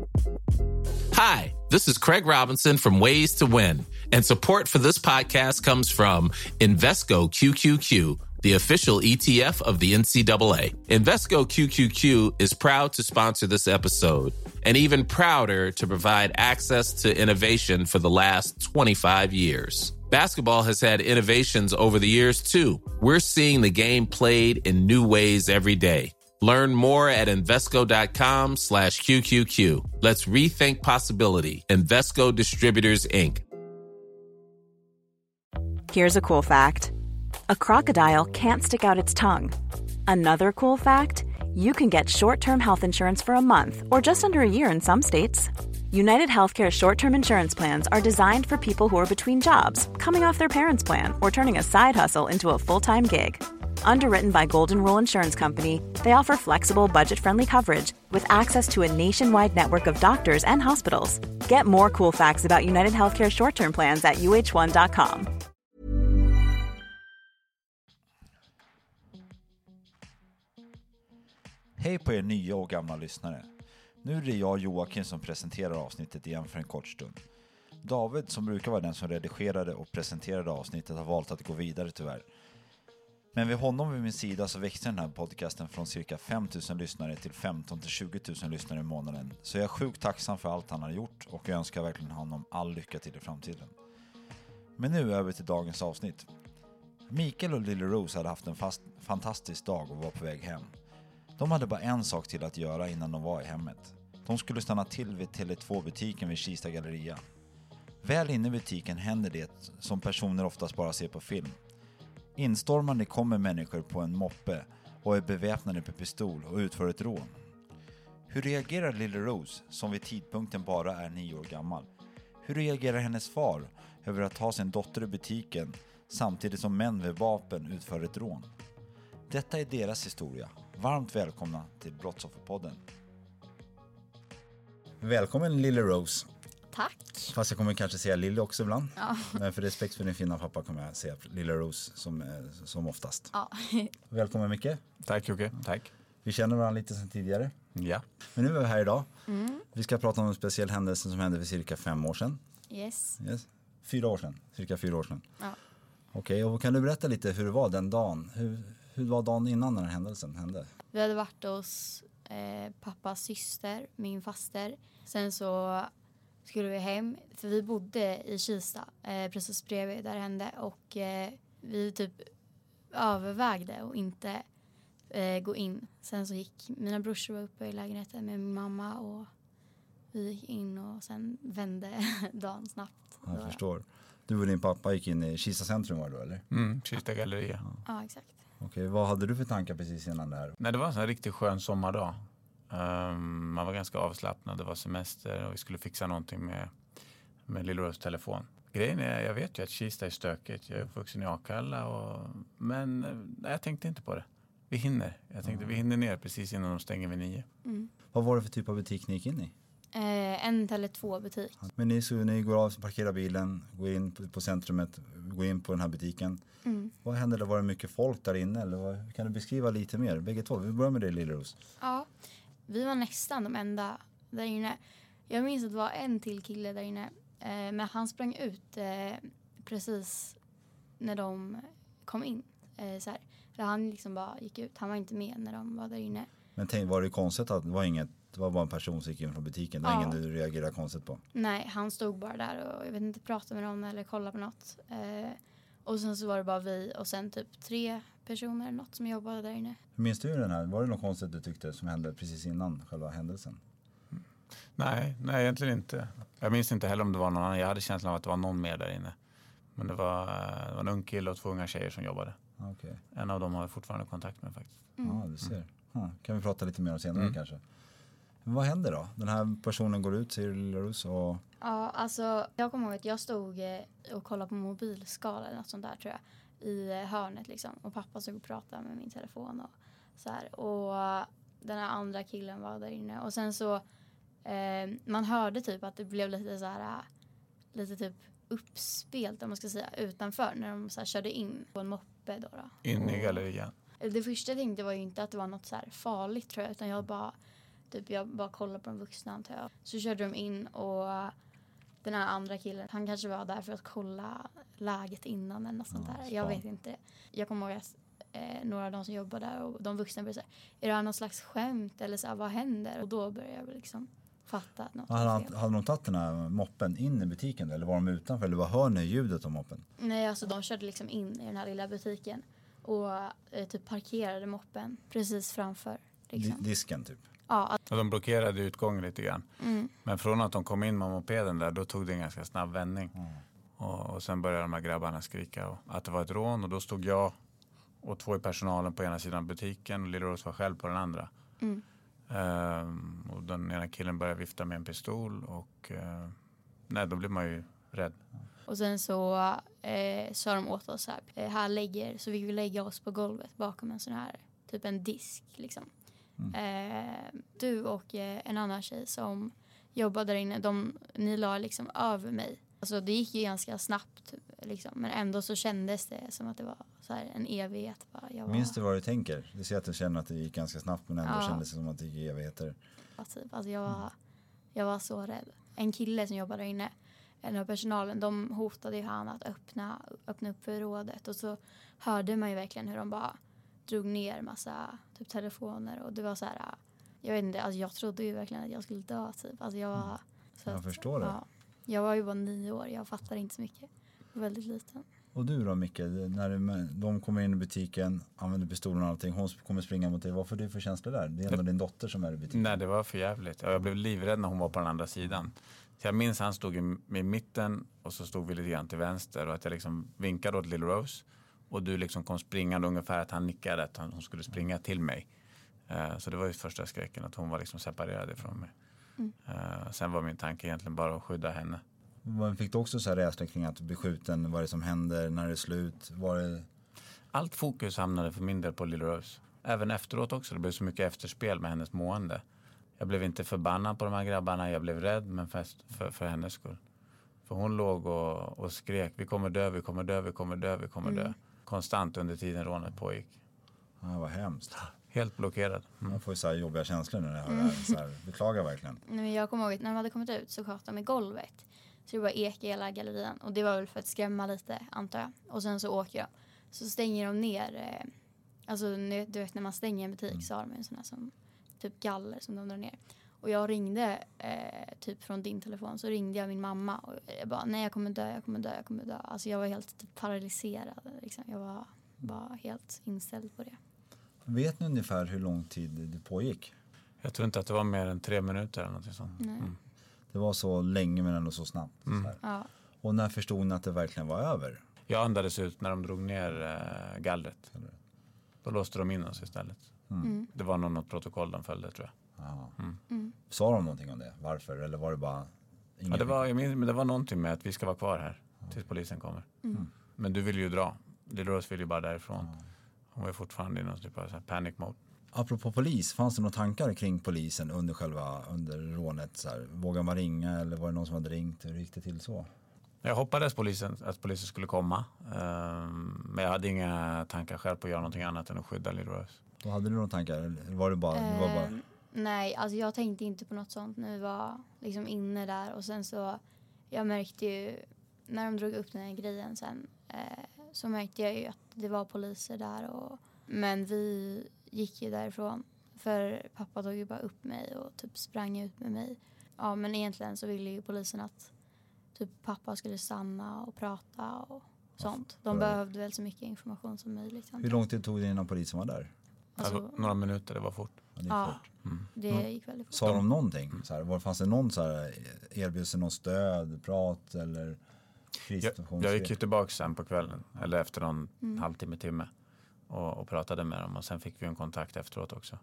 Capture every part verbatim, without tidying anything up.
Hi, this is Craig Robinson from Ways to Win, and support for this podcast comes from Invesco Q Q Q, the official E T F of the N C double A. Invesco Q Q Q is proud to sponsor this episode, and even prouder to provide access to innovation for the last twenty-five years. Basketball has had innovations over the years, too. We're seeing the game played in new ways every day. Learn more at Invesco.com slash QQQ. Let's rethink possibility. Invesco Distributors, Incorporated. Here's a cool fact. A crocodile can't stick out its tongue. Another cool fact, you can get short-term health insurance for a month or just under a year in some states. United Healthcare short-term insurance plans are designed for people who are between jobs, coming off their parents' plan, or turning a side hustle into a full-time gig. Underwritten by Golden Rule Insurance Company, they offer flexible, budget-friendly coverage with access to a nationwide network of doctors and hospitals. Get more cool facts about United Healthcare short-term plans at U H one dot com. Hej på er nya och gamla lyssnare. Nu är det jag, Joakim, som presenterar avsnittet igen för en kort stund. David, som brukar vara den som redigerade och presenterade avsnittet, har valt att gå vidare tyvärr. Men vid honom vid min sida så växte den här podcasten från cirka fem tusen lyssnare till femton till tjugo tusen lyssnare i månaden. Så jag är sjukt tacksam för allt han har gjort och jag önskar verkligen honom all lycka till i framtiden. Men nu över till dagens avsnitt. Mikael och Lily Rose hade haft en fast, fantastisk dag och var på väg hem. De hade bara en sak till att göra innan de var i hemmet. De skulle stanna till vid Tele två-butiken vid Kista galleria. Väl inne i butiken händer det som personer oftast bara ser på film. Instormande kommer människor på en moppe och är beväpnade med pistol och utför ett rån. Hur reagerar Lily Rose, som vid tidpunkten bara är nio år gammal? Hur reagerar hennes far över att ta sin dotter i butiken samtidigt som män med vapen utför ett rån? Detta är deras historia. Varmt välkomna till Brottsofferpodden. Välkommen Lily Rose. Tack. Fast jag kommer kanske säga Lily också ibland. Ja. Men för respekt för din fina pappa kommer jag säga Lily Rose som, som oftast. Ja. Välkommen Micke. Tack Jocke, tack. Vi känner varandra lite sedan tidigare. Ja. Men nu är vi här idag. Mm. Vi ska prata om en speciell händelse som hände för cirka fem år sedan. Yes. Yes. Fyra år sedan. Cirka fyra år sedan. Ja. Okej, och kan du berätta lite hur det var den dagen? Hur, hur var dagen innan den här händelsen hände? Vi hade varit hos eh, pappas syster, min faster. Sen så skulle vi hem, för vi bodde i Kista, eh, precis bredvid där det hände. Och eh, vi typ övervägde och inte eh, gå in. Sen så gick mina brorsor uppe i lägenheten med min mamma och vi gick in och sen vände dagen snabbt. Jag då. förstår. Du och din pappa gick in i Kista centrum var det då, eller? Mm, Kista galleria. Ja, ja exakt. Okej, vad hade du för tankar precis innan det här? Nej, det var en sån här riktigt skön sommardag. Um, man var ganska avslappnad, det var semester och vi skulle fixa någonting med, med Lille Rose telefon. Grejen är, jag vet ju att Kista är stökigt. Jag är uppvuxen i Akalla, och, men nej, jag tänkte inte på det. Vi hinner. Jag tänkte mm. vi hinner ner precis innan de stänger vid nio. Mm. Vad var det för typ av butik ni gick in i? Eh, en Tele två-butik. Men ni, så, ni går av, parkerar bilen, går in på, på centrumet, går in på den här butiken. Mm. Vad hände då? Var det mycket folk där inne? Eller vad, kan du beskriva lite mer? Bägge två. Vi börjar med dig, Lille Rose. Ja, vi var nästan de enda där inne. Jag minns att det var en till kille där inne. Eh, men han sprang ut eh, precis när de kom in. Eh, så här. För han liksom bara gick ut. Han var inte med när de var där inne. Men tänk, var det konstigt att det var inget, det var bara en person som gick in från butiken? Det var ja. ingen du reagerade konstigt på? Nej, han stod bara där och jag vet inte, pratade med någon eller kollade på något. Eh, och sen så var det bara vi och sen typ tre personer något som jobbade där inne. Hur minns du den här? Var det något konstigt du tyckte som hände precis innan själva händelsen? Mm. Nej, nej egentligen inte. Jag minns inte heller om det var någon annan. Jag hade känslan av att det var någon mer där inne. Men det var, det var en ung kille och två unga tjejer som jobbade. Okay. En av dem har jag fortfarande kontakt med faktiskt. Mm. Ja, du ser. Mm. Ja, kan vi prata lite mer om senare mm. kanske. Men vad händer då? Den här personen går ut till Lille Rose och... Ja, alltså jag kommer ihåg att jag stod och kollade på mobilskala eller något sånt där tror jag. I hörnet liksom. Och pappa stod och pratade med min telefon och så här. Och den här andra killen var där inne. Och sen så, eh, man hörde typ att det blev lite så här, lite typ uppspelt om man ska säga, utanför. När de så här körde in på en moppe då. då. In i gallerian. Det första jag tänkte var ju inte att det var något så här farligt tror jag. Utan jag bara Typ jag bara kollade på de vuxna antar jag. Så körde de in och den här andra killen, han kanske var där för att kolla läget innan eller något sånt Ja, där. Jag vet inte. Jag kommer ihåg att eh, några av de som jobbar där och de vuxna började säga, är det här någon slags skämt eller så här, vad händer? Och då började jag liksom fatta att något Hade, var han, fel. hade de tagit den här moppen in i butiken eller var de utanför? Eller vad hör ni ljudet av moppen? Nej, alltså de körde liksom in i den här lilla butiken och eh, typ parkerade moppen precis framför. Liksom. Di- disken typ. Ja, att, Och de blockerade utgången lite grann. mm, Men från att de kom in med mopeden där, då tog det en ganska snabb vändning. Mm. Och, och sen började de här grabbarna skrika och att det var ett rån. Och då stod jag och två i personalen på ena sidan butiken och Lilla Rose var själv på den andra. mm. Ehm, och den ena killen började vifta med en pistol och uh, nej, då blir man ju rädd. Och sen så eh, sa de åt oss så här, eh, här lägger, så vi vill lägga oss på golvet bakom en sån här, typ en disk liksom. Mm. Eh, du och eh, en annan tjej som jobbade där inne, de, ni la liksom över mig. Alltså det gick ju ganska snabbt liksom, men ändå så kändes det som att det var så här en evighet. Bara. Jag var, Minns du vad du tänker? Du ser att du känner att det gick ganska snabbt men ändå Ja. kändes det som att det gick evigheter. Typ. Alltså jag, var, jag var så rädd. En kille som jobbade där inne, en av personalen, de hotade ju han att öppna, öppna upp för rådet. Och så hörde man ju verkligen hur de bara drog ner massa typ telefoner. Och det var så här, jag vet inte, alltså jag trodde ju verkligen att jag skulle dö typ. Alltså jag var, så Jag att, förstår det. Ja, jag var ju bara nio år, jag fattade inte så mycket. Jag var väldigt liten. Och du då Micke, när du- de kommer in i butiken, använder pistolen och allting, hon kommer springa mot dig. Vad får du för känslor där? Det är ändå din dotter som är i butiken. Nej, det var för jävligt. Jag blev livrädd när hon var på den andra sidan. Så jag minns han stod i, i mitten och så stod vi lite grann till vänster och att jag liksom vinkade åt Little Rose. Och du liksom kom springande ungefär att han nickade att han, hon skulle springa till mig. Uh, så det var ju första skräcken att hon var liksom separerad ifrån mig. Mm. Uh, sen var min tanke egentligen bara att skydda henne. Vad fick du också så här rädsla kring att bli skjuten? Vad är det som händer? När det är slut? Var det... Allt fokus hamnade för min del på Little Rose. Även efteråt också. Det blev så mycket efterspel med hennes mående. Jag blev inte förbannad på de här grabbarna. Jag blev rädd, men för, för, för hennes skull. För hon låg och, och skrek. Vi kommer dö, vi kommer dö, vi kommer dö, vi kommer dö. Mm. Konstant under tiden rånet pågick. Ja, vad hemskt. Helt blockerad. Mm. Man får ju så här jobbiga känslor när jag hör det här. Så här, beklagar verkligen. Nej, men jag kommer ihåg att när de hade kommit ut så sköt de i golvet. Så det var ek i hela gallerian. Och det var väl för att skrämma lite, antar jag. Och sen så åker de. Så stänger de ner. Eh, alltså nu- du vet när man stänger en butik Mm. så har de en sån här som typ galler som de drar ner. Och jag ringde eh, typ från din telefon så ringde jag min mamma. Och jag bara, nej jag kommer dö, jag kommer dö, jag kommer dö. Alltså jag var helt typ paralyserad. Liksom. Jag var bara helt inställd på det. Vet ni ungefär hur lång tid det pågick? Jag tror inte att det var mer än tre minuter eller något sånt. Nej. Mm. Det var så länge men ändå så snabbt. Mm. Så här. Ja. Och när förstod ni att det verkligen var över? Jag andades ut när de drog ner eh, gallret. Då låste de in oss istället. Mm. Det var nog något protokoll de följde, tror jag. Ja. Mm. Mm. Sa de någonting om det? Varför? Eller var det bara... Ingen... Ja, det, var, jag minns, men det var någonting med att vi ska vara kvar här tills polisen kommer. Mm. Men du vill ju dra. Little Rose vill ju bara därifrån. Hon var ju fortfarande i någon typ av så här panic mode. Apropå polis, fanns det några tankar kring polisen under själva under rånet? Så här, vågar man ringa eller var det någon som hade ringt? Hur gick det till så? Jag hoppades polisen, att polisen skulle komma. Um, men jag hade inga tankar själv på att göra någonting annat än att skydda Little Rose. Då hade du några tankar? Eller var det bara... Det var bara... Eh, nej, alltså jag tänkte inte på något sånt när vi var liksom inne där. Och sen så, jag märkte ju, när de drog upp den här grejen sen, eh, så märkte jag ju att det var poliser där. Och, men vi gick ju därifrån. För pappa tog ju bara upp mig och typ sprang ut med mig. Ja, men egentligen så ville ju polisen att typ pappa skulle stanna och prata och sånt. De Bra. behövde väl så mycket information som möjligt. Hur lång tid tog det innan polisen var där? Alltså, Alltså, några minuter, det var fort. Ja, det gick ja, fort. Mm. det Mm. gick väldigt fort. Sa de någonting? Så här, var, fanns det någon så här, erbjöd sig någon stöd, prat eller Jag, krissituation? jag gick ju tillbaka sen på kvällen, eller efter någon Mm. halvtimme, timme. Och, och pratade med dem och sen fick vi en kontakt efteråt också.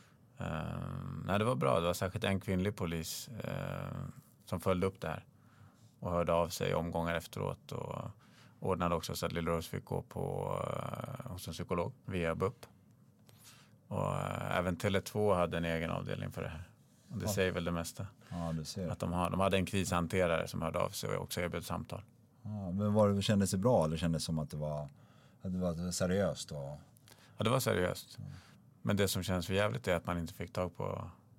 Um, nej, det var bra. Det var särskilt en kvinnlig polis uh, som följde upp det här. Och hörde av sig omgångar efteråt och ordnade också så att Little Rose fick gå på, uh, hos en psykolog via B U P. Och uh, även Tele två hade en egen avdelning för det här. Och det Ja. säger väl det mesta. Ja, du ser. Att de, har, de hade en krishanterare som hörde av sig och också erbjöd samtal. Ja, men var det, kändes det bra eller kändes det som att det var, att det var seriöst? Och... Ja, det var seriöst. Men det som känns för jävligt är att man inte fick tag på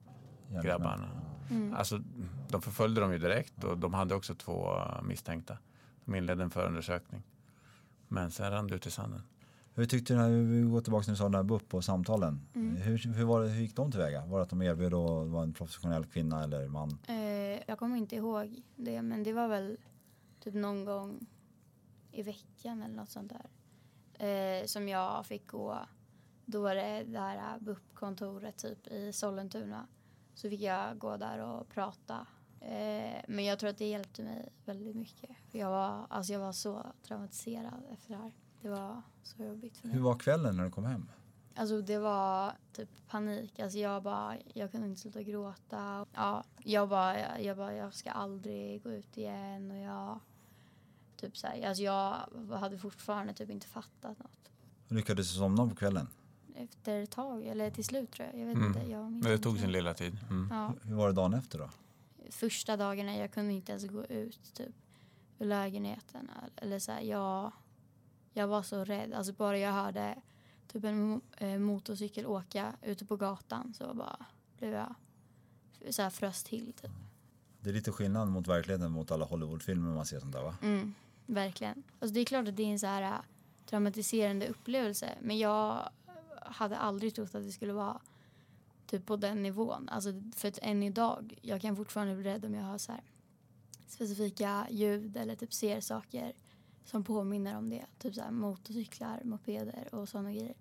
grabbarna. Mm. Alltså, de förföljde dem ju direkt och de hade också två misstänkta. De inledde en förundersökning. Men sen rann det ut i sanden. Hur tyckte du när vi går tillbaka till den här B U P och samtalen? Mm. Hur, hur, var det, hur gick de tillväga? Var det att de erbjöd att vara en professionell kvinna eller man? Eh, jag kommer inte ihåg det, men det var väl typ någon gång i veckan eller något sånt där. Eh, som jag fick gå. Då var det där B U P-kontoret typ i Sollentuna. Så fick jag gå där och prata. Eh, men jag tror att det hjälpte mig väldigt mycket. För jag var, alltså jag var så traumatiserad efter det här. Det var så jobbigt för mig. Hur var kvällen när du kom hem? Alltså det var typ panik. Alltså jag bara, jag kunde inte sluta gråta. Ja, jag bara, jag, jag bara, jag ska aldrig gå ut igen. Och jag, typ så här, alltså jag hade fortfarande typ inte fattat något. Lyckades du somna på kvällen? Efter ett tag, eller till slut tror jag. Jag vet mm. inte. Jag Men det tog sin lilla tid. Mm. Ja. Hur var det dagen efter då? Första dagarna jag kunde inte ens gå ut typ ur lägenheten. Eller så här, jag, jag var så rädd. Alltså bara jag hörde typ en eh, motorcykel åka ute på gatan så bara blev jag så här fröst till typ. Det är lite skillnad mot verkligheten mot alla Hollywoodfilmer man ser sånt där va? Mm, verkligen. Alltså det är klart att det är en så här uh, traumatiserande upplevelse. Men jag hade aldrig trott att det skulle vara typ på den nivån. Alltså för att än idag, jag kan fortfarande bli rädd om jag har så här specifika ljud eller typ ser saker som påminner om det. Typ så här motorcyklar, mopeder och sådana grejer.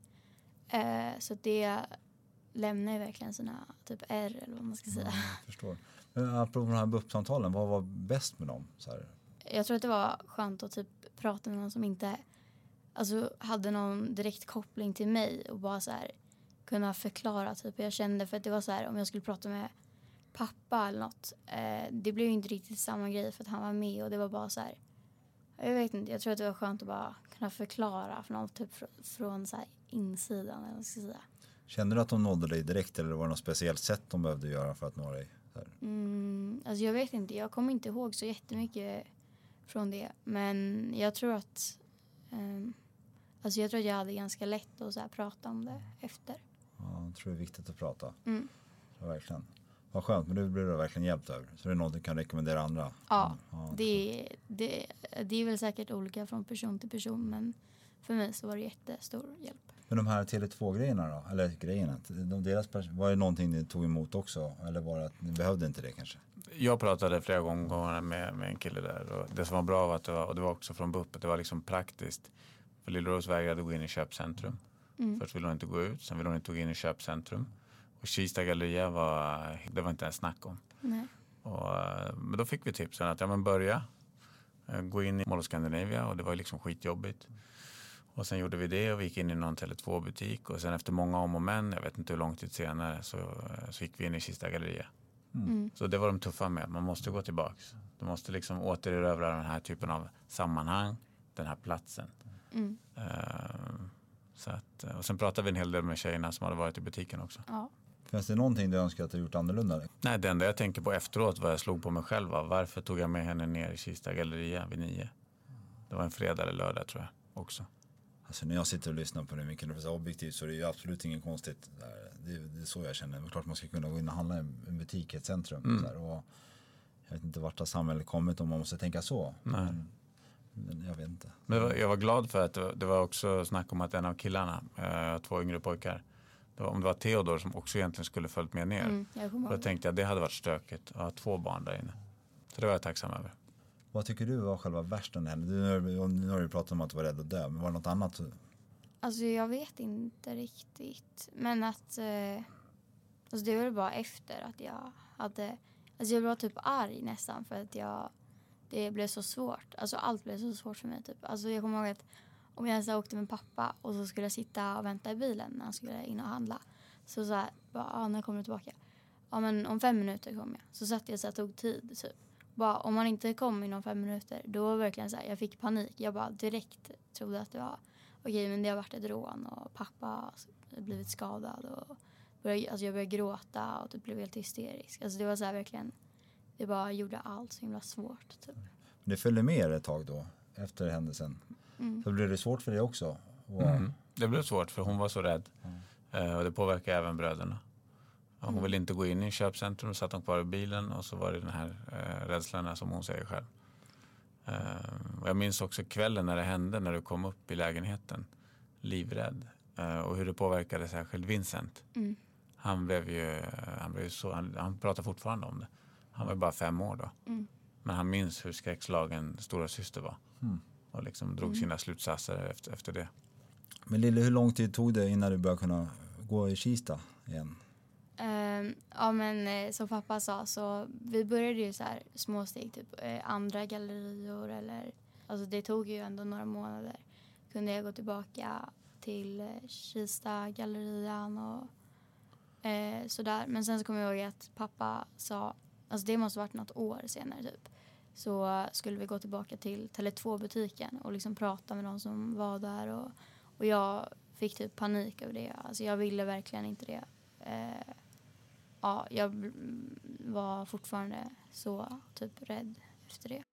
Eh, så det lämnar ju verkligen såna typ R eller vad man ska säga. Ja, jag förstår. Men apropå de här B U P-samtalen, vad var bäst med dem? Så här? Jag tror att det var skönt att typ prata med någon som inte alltså, hade någon direkt koppling till mig och bara så här kunna förklara typ hur jag kände. För att det var så här, om jag skulle prata med pappa eller något, eh, det blev ju inte riktigt samma grej för att han var med och det var bara så här, jag vet inte, jag tror att det var skönt att bara kunna förklara för någon typ från, från så här insidan eller vad ska jag säga. Kände du att de nådde dig direkt eller var det något speciellt sätt de behövde göra för att nå dig? Mm, alltså jag vet inte, jag kommer inte ihåg så jättemycket från det. Men jag tror att um, alltså jag tror att jag hade ganska lätt att så här prata om det efter. Ja, jag tror det är viktigt att prata. Mm. Ja, verkligen. Vad skönt, men du blir du verkligen hjälpt över. Så det är något du kan rekommendera andra. Ja, mm, ja det, det, det är väl säkert olika från person till person. Men för mig så var det jättestor hjälp. Men de här Tele två-grejerna då? Eller grejerna? De deras pers- var det någonting ni tog emot också? Eller var det att ni behövde inte det kanske? Jag pratade flera gånger med, med en kille där. Och det som var bra var att det var, och det var också från B U P, det var liksom praktiskt. För Lillrose vägrade gå in i köpcentrum. Mm. Först ville hon inte gå ut, sen ville hon inte gå in i köpcentrum. Och Kista galleria var, det var inte en snack om. Nej. Och, men då fick vi tipsen att ja, men börja gå in i Mall of Scandinavia och det var liksom skitjobbigt. Och sen gjorde vi det och vi gick in i någon Tele två-butik och sen efter många om och men, jag vet inte hur lång tid senare, så, så gick vi in i Kista galleria. Mm. Så det var de tuffa med, man måste gå tillbaks. Du måste liksom återerövra den här typen av sammanhang, den här platsen. Mm. Uh, så att, och sen pratade vi en hel del med tjejerna som hade varit i butiken också. Ja. Finns det någonting du önskar att du gjort annorlunda? Nej, det enda jag tänker på efteråt var jag slog på mig själv. Varför tog jag med henne ner i Kista galleria vid nio? Det var en fredag eller lördag tror jag också. Alltså när jag sitter och lyssnar på det mycket objektivt så är det ju absolut inget konstigt. Det är, det är så jag känner. Det är klart man ska kunna gå in och handla i en butik, ett centrum. Mm. Så här, och jag vet inte vart har samhället kommit om man måste tänka så. Nej. Men, men jag vet inte. Men jag var glad för att det var också snack om att en av killarna, äh, två yngre pojkar, det var, om det var Theodor som också egentligen skulle följt med ner. Mm, jag och då tänkte jag att det hade varit stökigt att ha två barn där inne. Så det var jag tacksam över. Vad tycker du var själva värsta när du, nu har du pratat om att du var rädd att dö, men var det något annat? Alltså jag vet inte riktigt. Men att eh, alltså det var väl bara efter att jag hade, alltså jag var typ arg nästan för att jag, det blev så svårt. Alltså allt blev så svårt för mig typ. Alltså jag kommer ihåg att om jag ens åkte med pappa och så skulle jag sitta och vänta i bilen när han skulle in och handla. Så så här, bara, ah, när kommer du tillbaka? Ja men om fem minuter kommer jag. Så satt jag så här, tog tid typ. Bara, om man inte kom inom fem minuter, då var det verkligen så här, jag fick panik. Jag bara direkt trodde att det var okej, okay, men det har varit ett rån och pappa har blivit skadad och började, alltså jag började gråta och typ blev helt hysterisk. Alltså det var så här verkligen, det bara gjorde allt så himla svårt typ. Det följde med ett tag då, efter händelsen. Mm. Så blev det svårt för dig också? Och... Mm. Det blev svårt för hon var så rädd. Mm. Uh, och det påverkar även bröderna. Hon mm. ville inte gå in i köpcentrum, satt hon kvar i bilen och så var det den här eh, rädslan som hon säger själv. Uh, och jag minns också kvällen när det hände, när du kom upp i lägenheten, livrädd. Uh, och hur det påverkade särskilt Vincent. Mm. Han blev ju, han blev ju så, han, han pratar fortfarande om det. Han var ju bara fem år då. Mm. Men han minns hur skräckslagen stora syster var. Mm. Och liksom drog mm. sina slutsatser efter, efter det. Men Lille, hur lång tid tog det innan du började kunna gå i Kista igen? Um, ja men eh, som pappa sa så vi började ju så här små steg typ eh, andra gallerior eller alltså det tog ju ändå några månader. Kunde jag gå tillbaka till eh, Kista gallerian och eh, sådär. Men sen så kommer jag ihåg att pappa sa, alltså det måste varit något år senare typ. Så skulle vi gå tillbaka till Tele två butiken och liksom prata med de som var där och, och jag fick typ panik över det. Alltså jag ville verkligen inte det. Eh, Ja, jag var fortfarande så typ rädd efter det.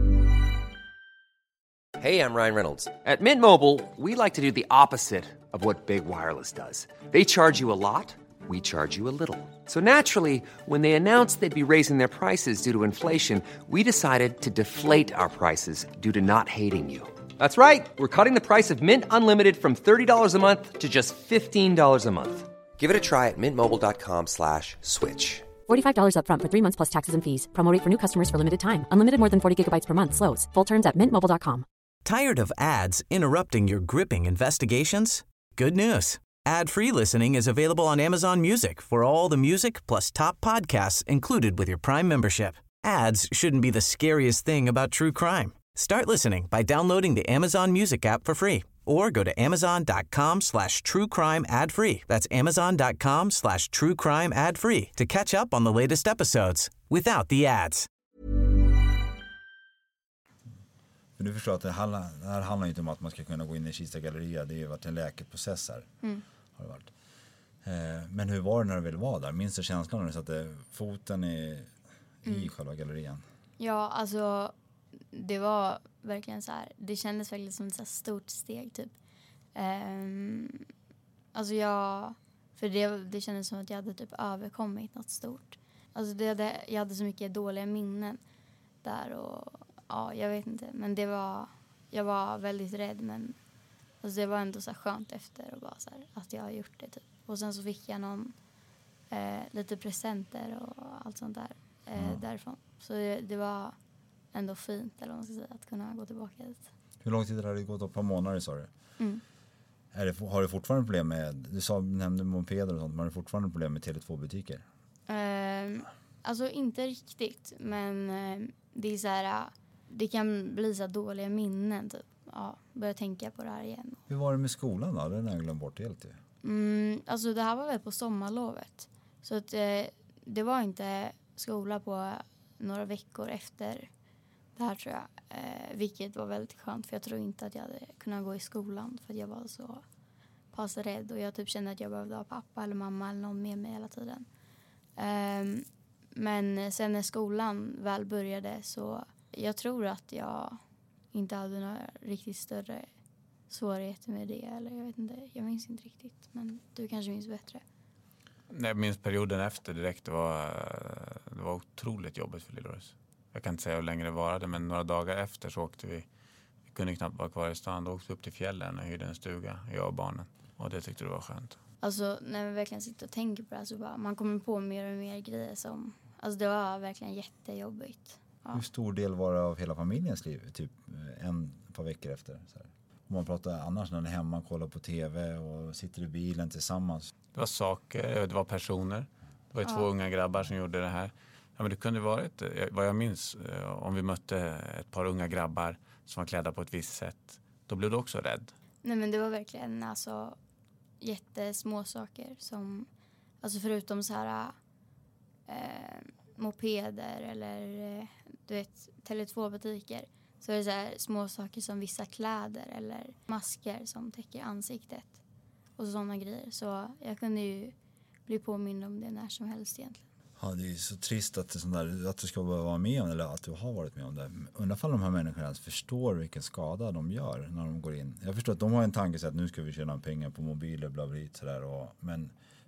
Hey, I'm Ryan Reynolds. At Mint Mobile, we like to do the opposite of what Big Wireless does. They charge you a lot, we charge you a little. So naturally, when they announced they'd be raising their prices due to inflation, we decided to deflate our prices due to not hating you. That's right. We're cutting the price of Mint Unlimited from thirty dollars a month to just fifteen dollars a month. Give it a try at mintmobile.com slash switch. forty-five dollars up front for three months plus taxes and fees. Promo rate for new customers for limited time. Unlimited more than forty gigabytes per month. Slows full terms at mint mobile dot com. Tired of ads interrupting your gripping investigations? Good news. Ad-free listening is available on Amazon Music for all the music plus top podcasts included with your Prime membership. Ads shouldn't be the scariest thing about true crime. Start listening by downloading the Amazon Music app for free or go to amazon.com slash true crime ad free. That's amazon.com slash true crime ad free to catch up on the latest episodes without the ads. För du förstår att det, handlar, det här handlar inte om att man ska kunna gå in i Kista galleria. Det har ju varit en läkeprocess här. Mm. Har det varit. Eh, men hur var det när du väl var där? Minns du känslan när du satte foten i, mm. i själva gallerian? Ja, alltså det var verkligen så här. Det kändes verkligen som ett så här stort steg typ. Um, alltså jag, för det, det kändes som att jag hade typ överkommit något stort. Alltså det hade, jag hade så mycket dåliga minnen där och ja, jag vet inte. Men det var, jag var väldigt rädd men alltså det var ändå så här skönt efter och bara så här, att jag har gjort det typ. Och sen så fick jag någon eh, lite presenter och allt sånt där eh, mm. därifrån. Så det, det var ändå fint eller vad man ska säga, att kunna gå tillbaka dit. Hur lång tid har det gått? Ett par månader sa du? Mm. Är det, har du fortfarande problem med, du sa, nämnde mopeder och sånt, men har du fortfarande problem med Tele två butiker? Um, alltså inte riktigt, men um, det är så här, det kan bli så dåliga minnen typ. Ja, börja tänka på det här igen. Hur var det med skolan då? Den har jag glömt bort helt. Mm, alltså det här var väl på sommarlovet. Så att eh, det var inte skola på några veckor efter det här tror jag. Eh, vilket var väldigt skönt för jag tror inte att jag hade kunnat gå i skolan för att jag var så pass rädd. Och jag typ kände att jag behövde ha pappa eller mamma eller någon med mig hela tiden. Eh, men sen när skolan väl började så jag tror att jag inte hade några riktigt större svårigheter med det. Eller jag vet inte, jag minns inte riktigt. Men du kanske minns bättre. Nej, jag minns perioden efter direkt. Det var, det var otroligt jobbigt för Lill-Doris. Jag kan inte säga hur länge det varade, men några dagar efter så åkte vi. Vi kunde knappt vara kvar i stan. Då åkte vi upp till fjällen och hyrde en stuga, jag och barnen. Och det tyckte det var skönt. Alltså när vi verkligen sitter och tänker på det här så bara, man kommer på mer och mer grejer som, alltså det var verkligen jättejobbigt. Ja. Hur stor del var det av hela familjens liv? Typ en par veckor efter. Så här. Om man pratar annars när man är hemma och kollar på tv och sitter i bilen tillsammans. Det var saker, det var personer. Det var ju ja. två unga grabbar som gjorde det här. Ja, men det kunde varit, vad jag minns, om vi mötte ett par unga grabbar som var klädda på ett visst sätt. Då blev du också rädd. Nej men det var verkligen alltså jättesmå saker som, alltså förutom så här eh, mopeder eller eh, du vet, Tele två butiker. Så är det så här små saker som vissa kläder eller masker som täcker ansiktet. Och sådana grejer. Så jag kunde ju bli påmind om det när som helst egentligen. Ja, det är så trist att, det sån där, att du ska vara med om det, eller att du har varit med om det. Undrar om de här människorna förstår vilken skada de gör när de går in. Jag förstår att de har en tanke så att nu ska vi tjäna pengar på mobiler, bla bla, sådär. Och, men,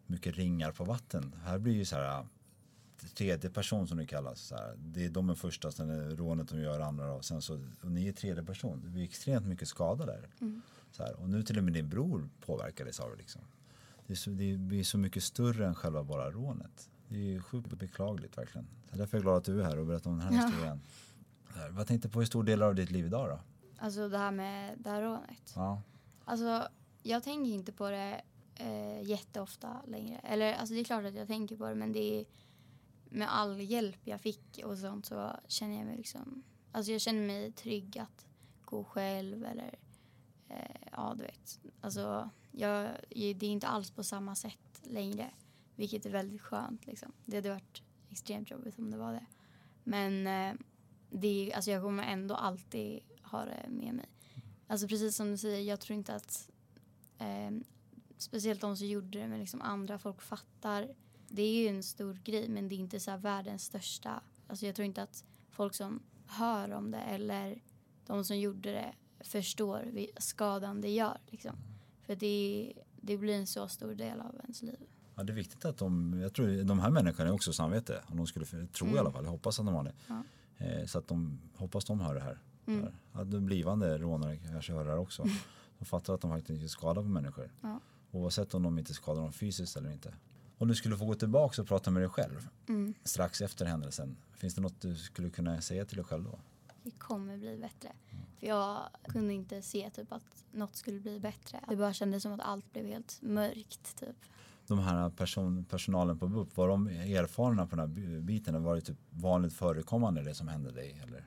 mycket ringar på vatten. Här blir ju så här tredje person som det kallas. Så här. Det är de är första, sen är rånet de gör andra och sen så, och ni är tredje person. Det blir extremt mycket skada där. Mm. Så här. Och nu till och med din bror påverkades av det liksom. Det, är så, det blir så mycket större än själva bara rånet. Det är ju sjukt beklagligt verkligen. Så därför är jag glad att du är här och berättar om den här ja. historien. Här. Vad tänkte på hur stor del av ditt liv idag då? Alltså det här med det här rånet. Ja. Alltså jag tänker inte på det eh, jätteofta längre. Eller alltså det är klart att jag tänker på det, men det är med all hjälp jag fick och sånt så känner jag mig liksom, alltså jag känner mig trygg att gå själv eller eh, ja du vet. Alltså jag, det är inte alls på samma sätt längre, vilket är väldigt skönt liksom. Det hade varit extremt jobbigt om det var det. Men eh, det, alltså jag kommer ändå alltid ha det med mig. Alltså precis som du säger, jag tror inte att eh, speciellt de som gjorde det med liksom andra folk fattar. Det är ju en stor grej, men det är inte så här världens största. Alltså jag tror inte att folk som hör om det eller de som gjorde det förstår skadan det gör liksom. För det, det blir en så stor del av ens liv. Ja, det är viktigt att de, jag tror de här människorna är också samvete. Om de skulle tro mm. i alla fall, jag hoppas att de har det. Ja. Eh, så att de, hoppas de hör det här. Mm. Att de blivande rånare kanske hör det här också. Mm. De fattar att de faktiskt inte skadar på människor. Ja. Oavsett om de inte skadar dem fysiskt eller inte. Om du skulle få gå tillbaka och prata med dig själv mm. strax efter händelsen. Finns det något du skulle kunna säga till dig själv då? Det kommer bli bättre. Mm. För jag kunde inte se typ att något skulle bli bättre. Det bara kändes som att allt blev helt mörkt typ. De här person, personalen på B U P, var de erfarna på den här biten? Var det typ vanligt förekommande det som hände dig? Eller?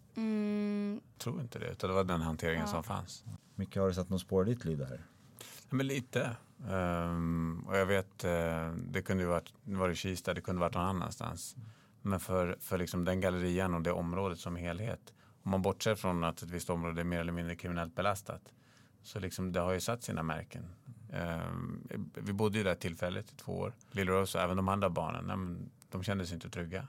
Mm. Jag tror inte det, utan det var den hanteringen ja. som fanns. Mycket har du satt någon spår i ditt liv där? Ja, men lite. Um, och jag vet, uh, det kunde ju varit, nu var det Kista, det kunde varit någon annanstans. Men för, för liksom den gallerian och det området som helhet, om man bortser från att ett visst område är mer eller mindre kriminellt belastat, så liksom det har ju satt sina märken. Um, vi bodde ju där tillfälligt i två år. Lilla Rose och även de andra barnen, de, de kände sig inte trygga.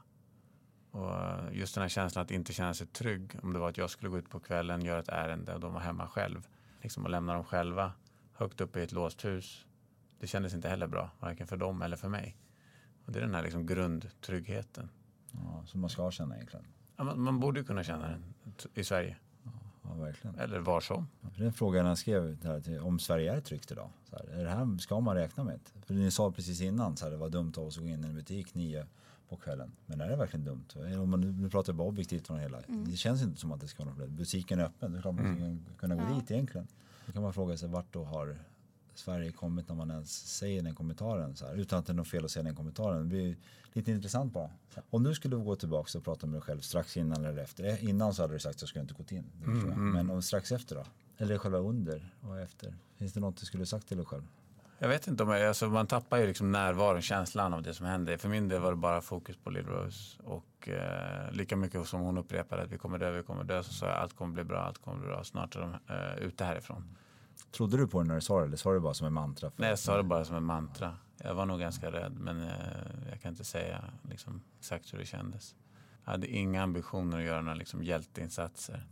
Och just den här känslan att inte känna sig trygg, om det var att jag skulle gå ut på kvällen, göra ett ärende och de var hemma själv, liksom, och lämna dem själva högt upp i ett låst hus. Det kändes inte heller bra, varken för dem eller för mig. Och det är den här liksom grundtryggheten. Ja, som man ska känna egentligen. Ja, man, man borde ju kunna känna den i Sverige. Ja, ja verkligen. Eller var som. Det är en fråga jag skrev här till, om Sverige är tryggt idag. Så här, är det här ska man räkna med? För ni sa precis innan så här, det var dumt av oss att gå in i en butik nio på kvällen. Men är det verkligen dumt? Om man, nu pratar jag bara objektivt från hela. Mm. Det känns inte som att det ska vara problem. Butiken är öppen. Det är klart man ska mm. kunna gå ja. dit egentligen. Då kan man fråga sig vart då har Sverige kommit när man ens säger den kommentaren. Så här, utan att det är något fel att säga den kommentaren. Det blir lite intressant bara. Om du skulle gå tillbaka och prata med dig själv strax innan eller efter. Innan så hade du sagt att jag skulle inte gått in. Mm, mm. Men om strax efter då? Eller själva under och efter? Finns det något du skulle sagt till dig själv? Jag vet inte om jag, alltså man tappar ju liksom närvaron, känslan av det som hände. För min del var det bara fokus på Lilla Rose. Och eh, lika mycket som hon upprepade att vi kommer dö, vi kommer dö. Så sa jag allt kommer bli bra, allt kommer bli bra. Snart är de eh, ute härifrån. Trodde du på det när du sa det eller sa du bara som en mantra? Nej, jag sa det bara som en mantra. Jag var nog ganska rädd, men eh, jag kan inte säga liksom, exakt hur det kändes. Jag hade inga ambitioner att göra några liksom, hjälteinsatser.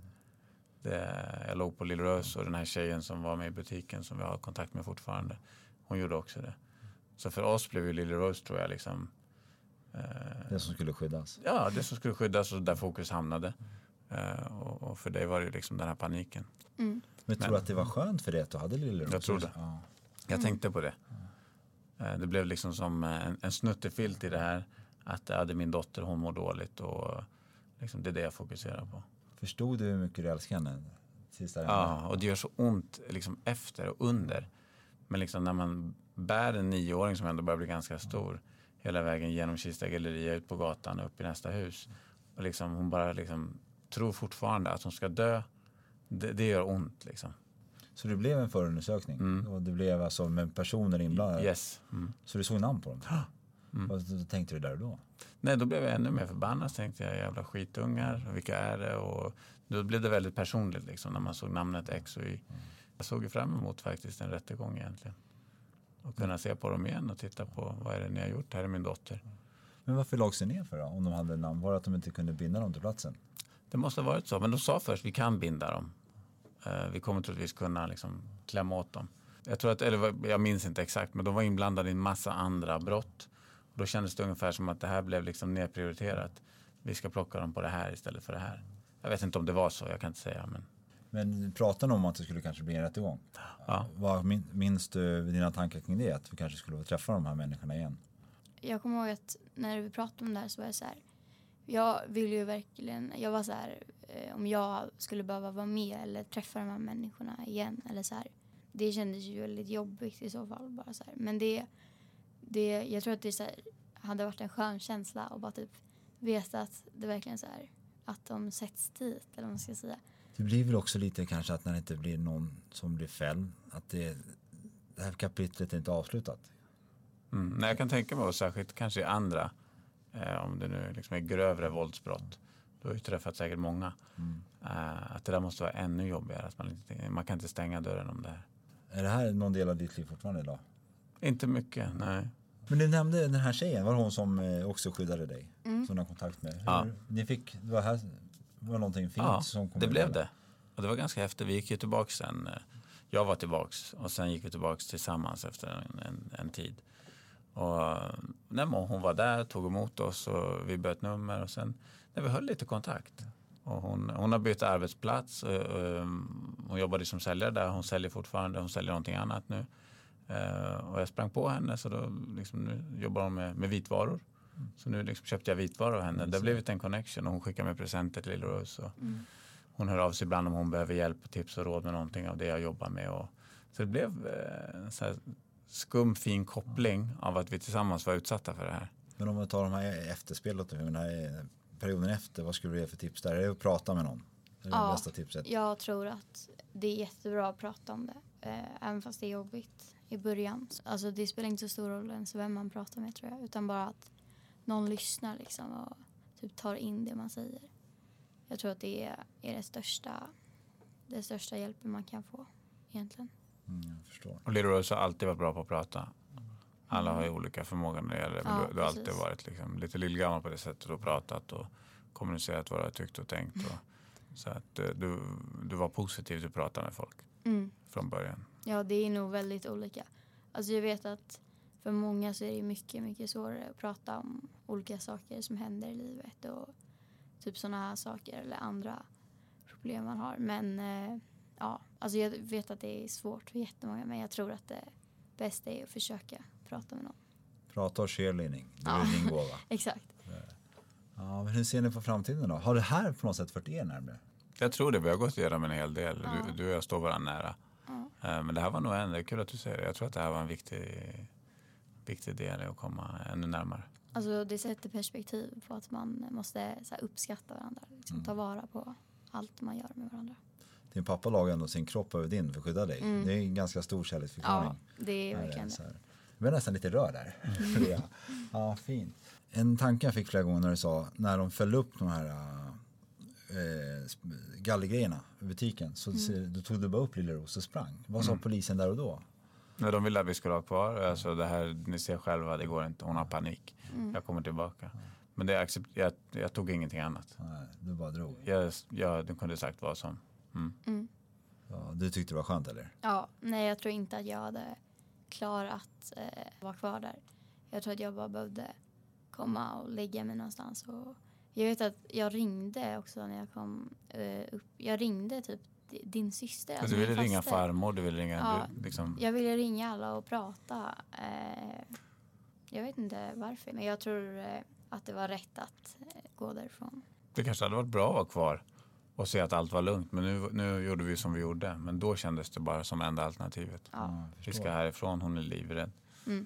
Det, jag låg på Lilla Rose och den här tjejen som var med i butiken som vi har kontakt med fortfarande. Hon gjorde också det. Så för oss blev ju Lilla Rose, tror jag, liksom... Eh, det som skulle skyddas. Ja, det som skulle skyddas och där fokus hamnade. Eh, och, och för dig var det liksom den här paniken. Mm. Men tror du att det var skönt för det att du hade Lilla Rose? Jag tror det. Ja. Jag mm. tänkte på det. Eh, det blev liksom som en, en snuttefilt i det här. Att jag hade min dotter, hon mår dåligt. Och liksom, det är det jag fokuserar på. Förstod du hur mycket du älskar henne? Ja, och det gör så ont liksom, efter och under. Men liksom när man bär en nioåring som ändå börjar bli ganska stor hela vägen genom Kista galleria ut på gatan och upp i nästa hus. Och liksom, hon bara liksom, tror fortfarande att hon ska dö. Det, det gör ont liksom. Så det blev en förundersökning? Mm. Och det blev alltså med personer inblandade? Yes. Mm. Så du såg namn på dem? Mm. Vad då tänkte du där då? Nej, då blev jag ännu mer förbannad. Så tänkte jag, jävla skitungar, vilka är det? Och då blev det väldigt personligt liksom, när man såg namnet X och Y. Mm. Jag såg ju fram emot faktiskt en rättegång egentligen. Och kunna se på dem igen och titta på vad är det ni har gjort. Här är min dotter. Men varför låg sig ner för då? Om de hade namn, var det att de inte kunde binda dem till platsen? Det måste ha varit så. Men de sa först, vi kan binda dem. Uh, vi kommer troligtvis kunna liksom klämma åt dem. Jag tror att, eller jag minns inte exakt, men de var inblandade i en massa andra brott. Och då kändes det ungefär som att det här blev liksom nedprioriterat. Vi ska plocka dem på det här istället för det här. Jag vet inte om det var så, jag kan inte säga. Men, men pratade ni om att det skulle kanske bli en rättegång? Ja. Vad minns du dina tankar kring det? Att vi kanske skulle träffa de här människorna igen? Jag kommer ihåg att när vi pratade om det här så var jag så här. Jag vill ju verkligen, jag var så här, eh, om jag skulle behöva vara med eller träffa de här människorna igen eller så här. Det kändes ju väldigt jobbigt i så fall bara så här. Men det, det jag tror att det så här, hade varit en skön känsla och bara typ veta att det verkligen så här, att de sätts dit eller vad man ska säga. Det blir väl också lite kanske att när det inte blir någon som blir fälld, att det, det här kapitlet är inte avslutat. Mm. Nej, jag kan tänka mig, och särskilt kanske i andra, eh, om det nu liksom är grövre våldsbrott, då har ju träffat säkert många, mm. eh, att det där måste vara ännu jobbigare, att man, inte, man kan inte stänga dörren om det här. Är det här någon del av ditt liv fortfarande idag? Inte mycket, nej. Men du nämnde den här tjejen, var det hon som eh, också skyddade dig? Mm. Som du har kontakt med? Hur, Ja. Ni fick, det var, här, var någonting fint Ja, som kom det blev med. det. Och det var ganska häftigt. Vi gick ju tillbaka sen. Jag var tillbaks och sen gick vi tillbaks tillsammans efter en, en, en tid. Och när hon var där, tog emot oss och vi bytte nummer och sen när vi höll lite kontakt. Och hon, hon har bytt arbetsplats. Och, och, hon jobbade som säljare där. Hon säljer fortfarande. Hon säljer någonting annat nu. Uh, och jag sprang på henne, så då liksom, nu jobbar hon med, med vitvaror. Mm. Så nu liksom köpte jag vitvaror av henne. Mm. Det har blivit en connection och hon skickar med presenter till Lilla Rose. Och mm. Hon hör av sig ibland om hon behöver hjälp, tips och råd med någonting av det jag jobbar med. Och, så det blev uh, en så här skum, fin koppling av att vi tillsammans var utsatta för det här. Men om vi tar de här efterspelet, den här perioden efter, vad skulle du ge för tips där? Är det att prata med någon? Det är det ja, bästa tipset. Jag tror att det är jättebra att prata om det. Eh, även fast det är jobbigt i början. Alltså det spelar inte så stor roll ens vem man pratar med, tror jag. Utan bara att någon lyssnar liksom och typ tar in det man säger. Jag tror att det är, är det största det största hjälpen man kan få egentligen. Mm, jag förstår. Och Lilla Rose har alltid varit bra på att prata. Alla Mm. har ju olika förmågor när det gäller. Men Ja, du, du har alltid precis. varit liksom lite lillgammal på det sättet och pratat och kommunicerat vad du har tyckt och tänkt. Och, så att eh, du, du var positiv till att prata med folk Mm. från början. Ja, det är nog väldigt olika. Alltså jag vet att för många så är det mycket, mycket svårare att prata om olika saker som händer i livet och typ sådana här saker eller andra problem man har. Men eh, ja, alltså jag vet att det är svårt för jättemånga, men jag tror att det bästa är att försöka prata med någon. Prata och cheerleading, det är Ja. din gåva. Exakt. Ja, men hur ser ni på framtiden då? Har det här på något sätt fört er närmare? Jag tror det, vi har gått igenom en hel del. Ja. Du, du och jag står varandra nära. Ja. Eh, Men det här var nog en, det är kul att du säger det. Jag tror att det här var en viktig, viktig del i att komma ännu närmare. Alltså det sätter perspektiv på att man måste så här, uppskatta varandra. Liksom, Mm. ta vara på allt man gör med varandra. Din pappa lagar ändå sin kropp över din för att skydda dig. Mm. Det är en ganska stor kärleksförklaring. Ja, det är Ja, verkligen så det. här. Jag blev nästan lite rörd där. För det. Ja, fint. En tanke jag fick flera gånger när du sa, när de föll upp de här äh, gallergrejerna i butiken, så Mm. då tog du bara upp Lilla Rose och sprang. Vad sa Mm. polisen där och då? När de ville att vi skulle ha kvar, alltså det här, ni ser själva, det går inte, hon har panik. Mm. Jag kommer tillbaka. Men det accept, jag, jag tog ingenting annat. Nej, du bara drog. Jag, jag, de kunde sagt vad som. Mm. Mm. Ja, du tyckte det var skönt eller? Ja, nej jag tror inte att jag hade klarat eh, vara kvar där. Jag tror att jag bara behövde komma och lägga mig någonstans. Och jag vet att jag ringde också när jag kom eh, upp. Jag ringde typ di- din syster. Alltså, du ville min ringa faster. farmor, du ville ringa... Ja. Du, liksom, Jag ville ringa alla och prata. Eh, jag vet inte varför, men jag tror eh, att det var rätt att eh, gå därifrån. det kanske hade varit bra att vara kvar och se att allt var lugnt. Men nu, nu gjorde vi som vi gjorde. Men då kändes det bara som enda alternativet. Ja. jag Vi ska förstår. härifrån, hon är livrädd. Mm.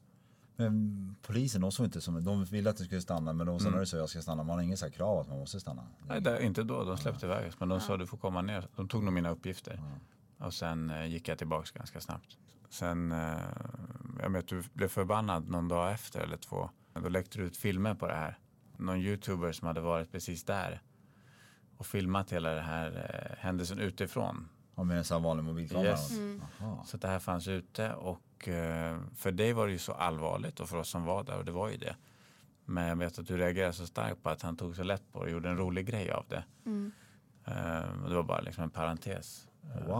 Men polisen, de såg inte som, de ville att du skulle stanna, men de sa Mm. när du sa jag ska stanna, man har ingen så här krav att man måste stanna. Nej, det, inte då. De släppte iväg oss. Men de sa du får komma ner. De tog nog mina uppgifter. Och sen eh, gick jag tillbaka ganska snabbt. Sen, eh, jag vet du blev förbannad någon dag efter eller två. Då läckte du ut filmer på det här. Någon youtuber som hade varit precis där. Och filmat hela det här eh, händelsen utifrån. Ja, med en sån här vanlig mobilkamera. Yes. Mm. Jaha. Så att det här fanns ute. Och eh, för dig var det ju så allvarligt. Och för oss som var där. Och det var ju det. Men jag vet att du reagerade så starkt på att han tog så lätt på det. Och gjorde en rolig grej av det. Mm. Eh, och det var bara liksom en parentes. Wow.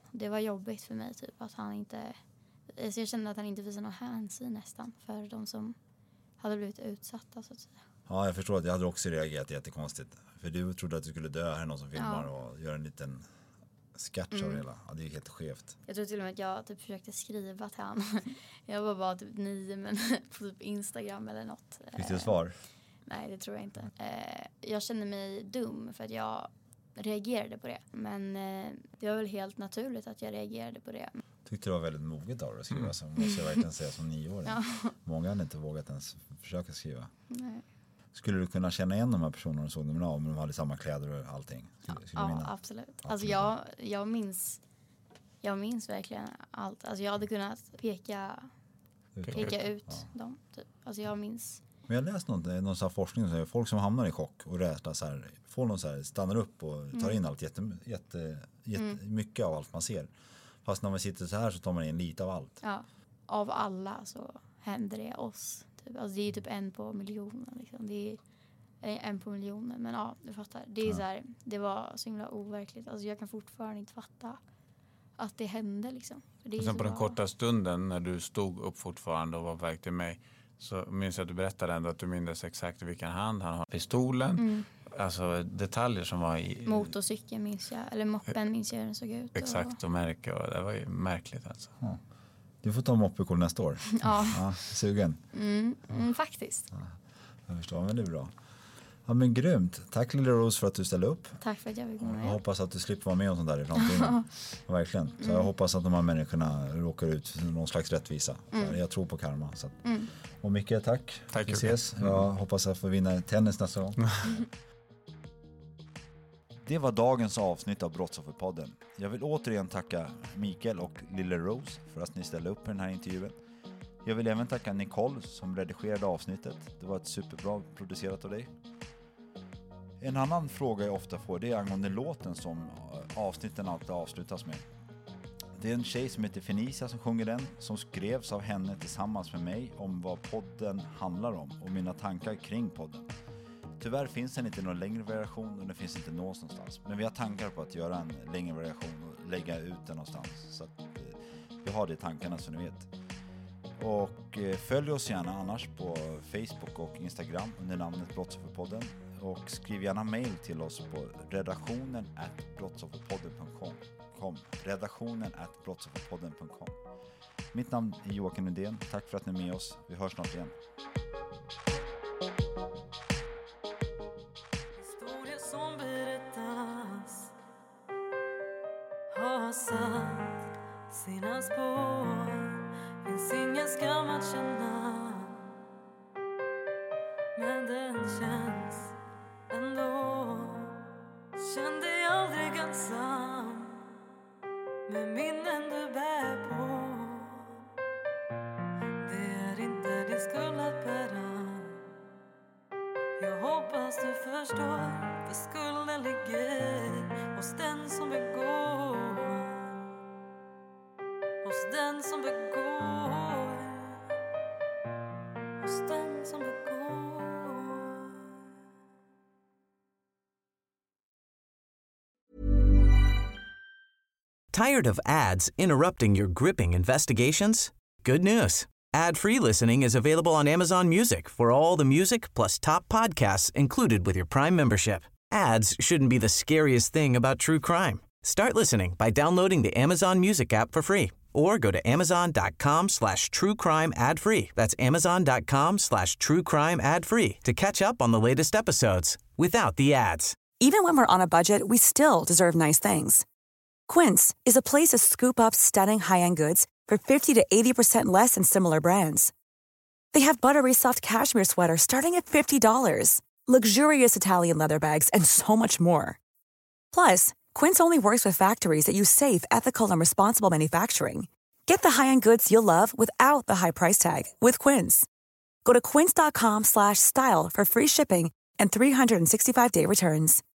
det var jobbigt för mig typ att han inte, så jag kände att han inte visade någon hänsyn nästan för de som hade blivit utsatta så att säga. Ja, jag förstår att jag hade också reagerat jättekonstigt. För du trodde att du skulle dö här, någon som filmar Ja. och gör en liten sketch mm. av det hela. Ja, det är ju helt skevt. Jag tror till och med att jag typ försökte skriva till han. Jag var bara typ nio men på typ Instagram eller något. Fick du svar? Nej, det tror jag inte. Jag kände mig dum för att jag reagerade på det. Men det var väl helt naturligt att jag reagerade på det. Tyckte det var väldigt moget av dig att skriva, mm. så måste jag verkligen säga som nioåring. Ja. Många hade inte vågat ens försöka skriva. Nej. Skulle du kunna känna igen de här personerna och såg dem av, men de hade samma kläder och allting? Skulle, skulle ja, absolut. absolut. Alltså jag, jag minns jag minns verkligen allt. Alltså jag hade kunnat peka, peka ut ja. dem. Typ. Alltså jag minns. Men jag har läst någon, någon sån här forskning som säger folk som hamnar i chock och rädsla så här, får någon så här, stannar upp och tar mm. in allt jätte, jätte, jätte, mm. mycket av allt man ser. Fast när man sitter så här så tar man in lite av allt. Ja, av alla så händer det oss. Typ. Alltså det är typ en på miljonen. Liksom. Det är en på miljonen. Men ja, du fattar. Det, är ja. så här, det var så himla overkligt. Alltså jag kan fortfarande inte fatta att det hände. Liksom. För det är och sen på den bra. korta stunden när du stod upp fortfarande och var på väg till mig, så minns jag att du berättade ändå att du minns exakt vilken hand han har. Pistolen. Mm. Alltså detaljer som var i... Motorcykeln minns jag. Eller moppen minns jag hur den såg ut. Exakt, och märke. Och det var ju märkligt alltså. Ja. Du får ta moppekol nästa år. Ja. ja sugen? Mm, mm, faktiskt. Ja, jag förstår, men det är bra. Ja, men grymt. Tack Lilla Rose för att du ställde upp. Tack för att jag fick vara med. Jag hoppas att du slipper vara med om sånt där i framtiden. Ja, verkligen. Så jag mm. hoppas att de här människorna råkar ut för någon slags rättvisa. Mm. Jag tror på karma. Så att. Mm. Och Micke, tack. Tack. Vi ses. Mm. Jag hoppas att jag får vinna tennis nästa gång. Det var dagens avsnitt av Brottsofferpodden. Jag vill återigen tacka Mikael och Lilla Rose för att ni ställde upp på den här intervjun. Jag vill även tacka Nicole som redigerade avsnittet. Det var ett superbra producerat av dig. En annan fråga jag ofta får, det är angående låten som avsnitten alltid avslutas med. Det är en tjej som heter Fenicia som sjunger den, som skrevs av henne tillsammans med mig om vad podden handlar om och mina tankar kring podden. Tyvärr finns den inte någon längre variation och den finns inte någonstans. Men vi har tankar på att göra en längre variation och lägga ut den någonstans. Så att vi har det i tankarna så ni vet. Och följ oss gärna annars på Facebook och Instagram under namnet Brottsofferpodden. Och skriv gärna mejl till oss på redaktionen at brottsofferpodden punkt com. Redaktionen at brottsofferpodden punkt com. Mitt namn är Joakim Nudén. Tack för att ni är med oss. Vi hörs snart igen. Historia som berättas har satt sina spår. Finns ingen skam att känna, men den känns ändå. Känn dig aldrig ensam med minnen du bär på. Det är inte din skuld att bära. Jag hoppas du förstår, för skulden ligger hos den som begår. Hos den som begår. Hos den som begår. Tired of ads interrupting your gripping investigations? Good news. Ad-free listening is available on Amazon Music for all the music plus top podcasts included with your Prime membership. Ads shouldn't be the scariest thing about true crime. Start listening by downloading the Amazon Music app for free or go to amazon.com slash true crime ad free. That's amazon.com slash true crime ad free to catch up on the latest episodes without the ads. Even when we're on a budget, we still deserve nice things. Quince is a place to scoop up stunning high-end goods for fifty to eighty percent less than similar brands. They have buttery soft cashmere sweaters starting at fifty dollars, luxurious Italian leather bags, and so much more. Plus, Quince only works with factories that use safe, ethical, and responsible manufacturing. Get the high-end goods you'll love without the high price tag with Quince. Go to quince.com slash style for free shipping and three sixty-five day returns.